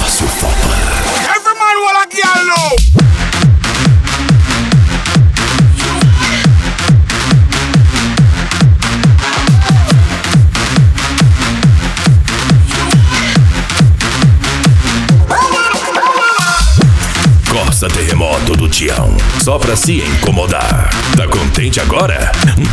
Márcio Fopa. Every man will a girl know. Corsa Terremoto do Tião, só pra se incomodar. Tá contente agora?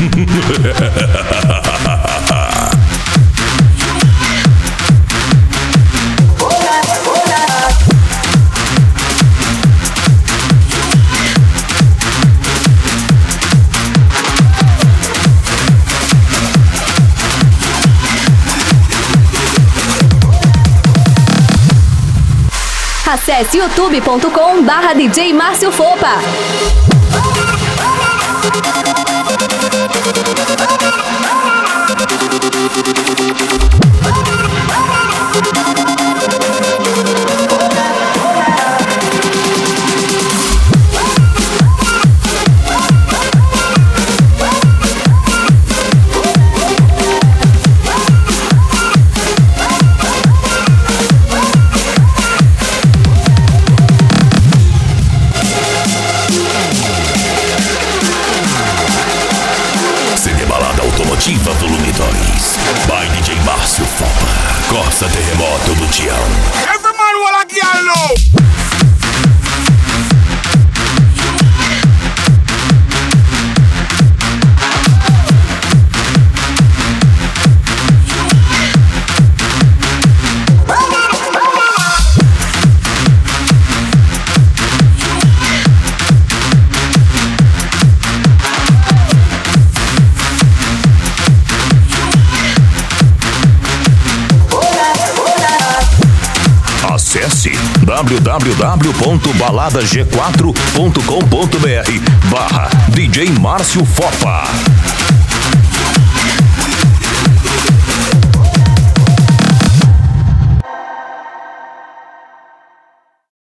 Acesse youtube.com/DJ Márcio Fopa. Automotiva Volume 2 by DJ Márcio Fopa. Corsa Terremoto do Tião. Every man will a girl know. Acesse www.baladag4.com.br/DJ Márcio Fopa.